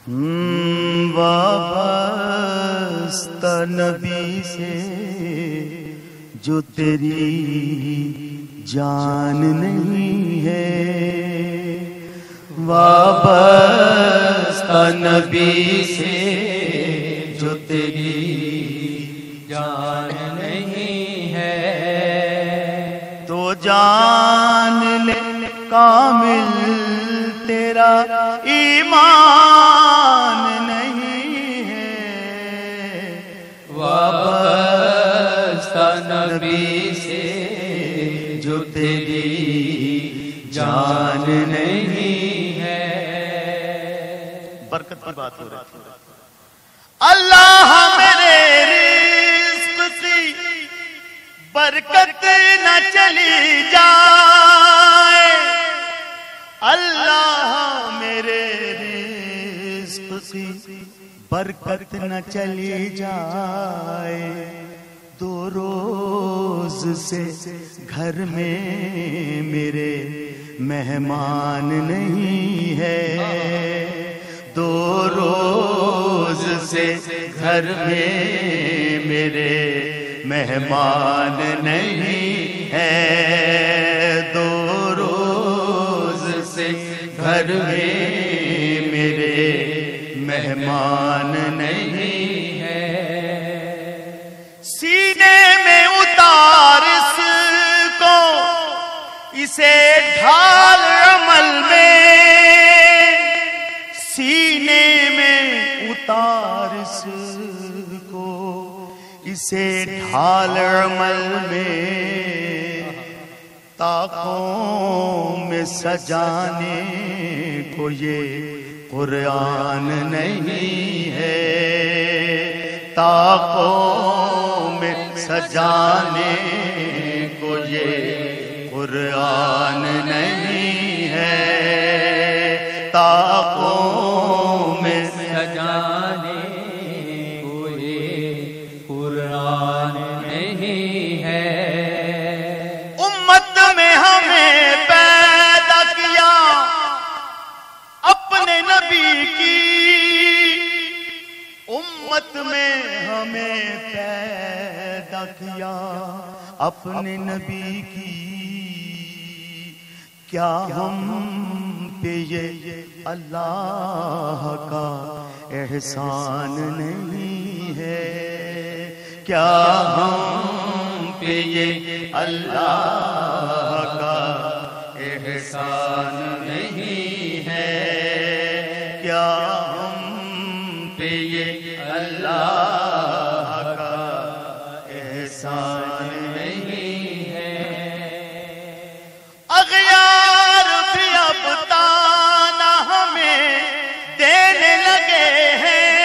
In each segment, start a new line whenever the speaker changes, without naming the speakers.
وابستہ نبی سے جو تیری جان نہیں ہے، وابستہ نبی سے جو تیری
جان نہیں ہے،
تو جان لے کامل تیرا ایمان نہیں ہے،
وابستہ نبی سے
جو تیری جان نہیں ہے۔ برکت کی بات ہو رہی ہے۔ اللہ میرے رزق کی برکت نہ چلی جائے، اللہ میرے رزق کی برکت نہ چلی جائے، دو روز سے گھر میں میرے مہمان نہیں ہے، دو روز سے گھر میں میرے مہمان نہیں ہے، دو روز سے گھر میں میرے مہمان نہیں ہے، سینے میں اتار اس کو، اسے ڈھال عمل میں، سینے میں اتار اس کو، اسے ڈھال عمل میں، طاقوں میں سجانے کو یہ قرآن نہیں ہے، طاقوں میں سجانے کو یہ قرآن نہیں ہے، طاقوں میں
سجانے کو یہ قرآن نہیں ہے،
امت میں ہمیں پیدا کیا اپنے نبی کی، امت میں ہمیں پیدا کیا اپنے نبی کی، کیا ہم پہ یہ اللہ کا احسان نہیں ہے، کیا ہم پہ یہ اللہ کا احسان نہیں ہے، کیا ہم پہ یہ اللہ کا احسان نہیں ہے، اغیار بھی اب تانا ہمیں دینے لگے ہیں،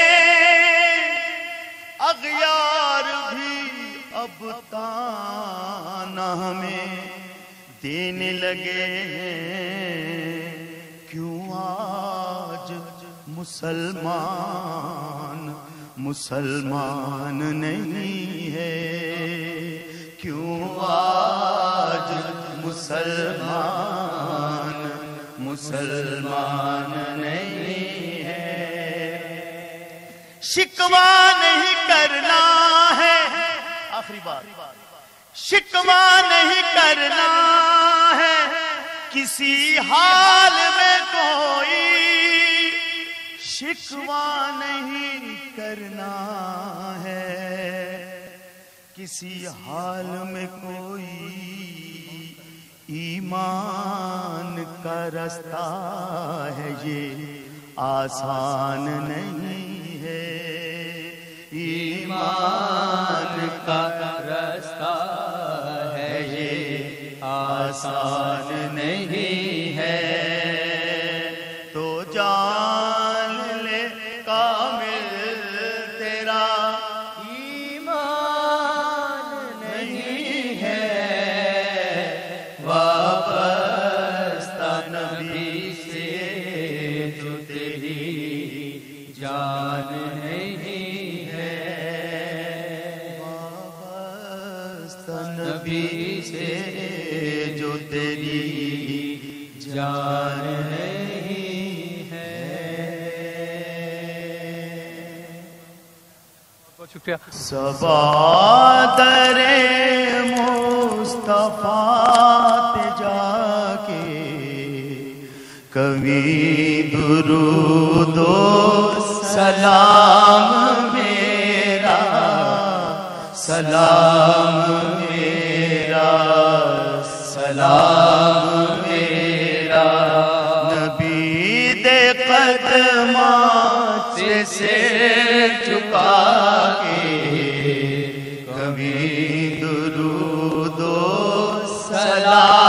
اغیار بھی اب تانا ہمیں دینے لگے ہیں، کیوں آج مسلمان نہیں ہے، کیوں آج مسلمان نہیں ہے، شکوہ نہیں کرنا ہے، آخری بات، شکوہ نہیں کرنا ہے کسی حال میں کوئی، شکوہ نہیں کرنا ہے کسی حال میں کوئی، ایمان کا رستہ ہے یہ آسان نہیں ہے، ایمان کا
رستہ ہے یہ آسان نہیں ہے،
تو جان لے کامل تیرا
ایمان نہیں ہے،
وابستہ نبی
سے جو تیری جان نہیں ہے،
وابستہ نبی سے جو تیری
جان نہیں ہے۔ شکریہ.
سبادر مصطفیٰ تے جا کے کبھی درود و سلام میرا، سلام میرا، سلام میرا، نبی دے قدمات سے سر چکا کے کبھی درود و سلام